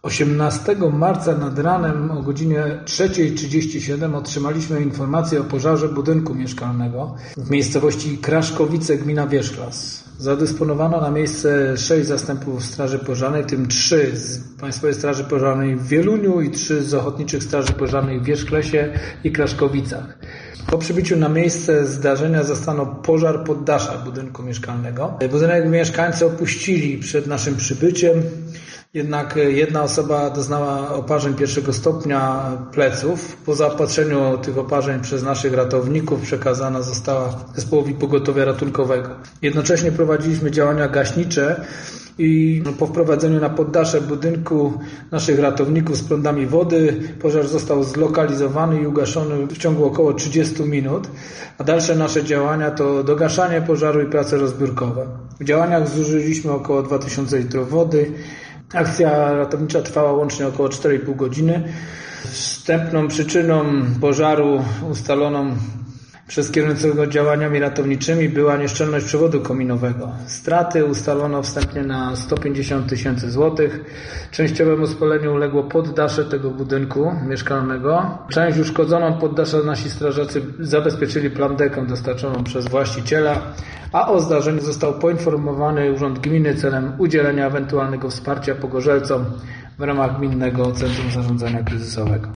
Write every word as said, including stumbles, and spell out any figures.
osiemnastego marca nad ranem o godzinie trzeciej trzydzieści siedem otrzymaliśmy informację o pożarze budynku mieszkalnego w miejscowości Kraszkowice, gmina Wierzchlas. Zadysponowano na miejsce sześć zastępów Straży Pożarnej, w tym trzy z Państwowej Straży Pożarnej w Wieluniu i trzy z Ochotniczych Straży Pożarnej w Wierzchlasie i Kraszkowicach. Po przybyciu na miejsce zdarzenia zastano pożar poddasza budynku mieszkalnego. Budynek mieszkańcy opuścili przed naszym przybyciem, jednak jedna osoba doznała oparzeń pierwszego stopnia pleców. Po zaopatrzeniu tych oparzeń przez naszych ratowników przekazana została zespołowi pogotowia ratunkowego. Jednocześnie prowadziliśmy działania gaśnicze i po wprowadzeniu na poddasze budynku naszych ratowników z prądami wody pożar został zlokalizowany i ugaszony w ciągu około trzydziestu minut, a dalsze nasze działania to dogaszanie pożaru i prace rozbiórkowe. W działaniach zużyliśmy około dwa tysiące litrów wody. Akcja ratownicza trwała łącznie około cztery i pół godziny. Wstępną przyczyną pożaru ustaloną przez kierującego działaniami ratowniczymi była nieszczelność przewodu kominowego. Straty ustalono wstępnie na sto pięćdziesiąt tysięcy złotych. Częściowemu spaleniu uległo poddasze tego budynku mieszkalnego. Część uszkodzoną poddasza nasi strażacy zabezpieczyli plamdeką dostarczoną przez właściciela, a o zdarzeniu został poinformowany Urząd Gminy celem udzielenia ewentualnego wsparcia pogorzelcom w ramach Gminnego Centrum Zarządzania Kryzysowego.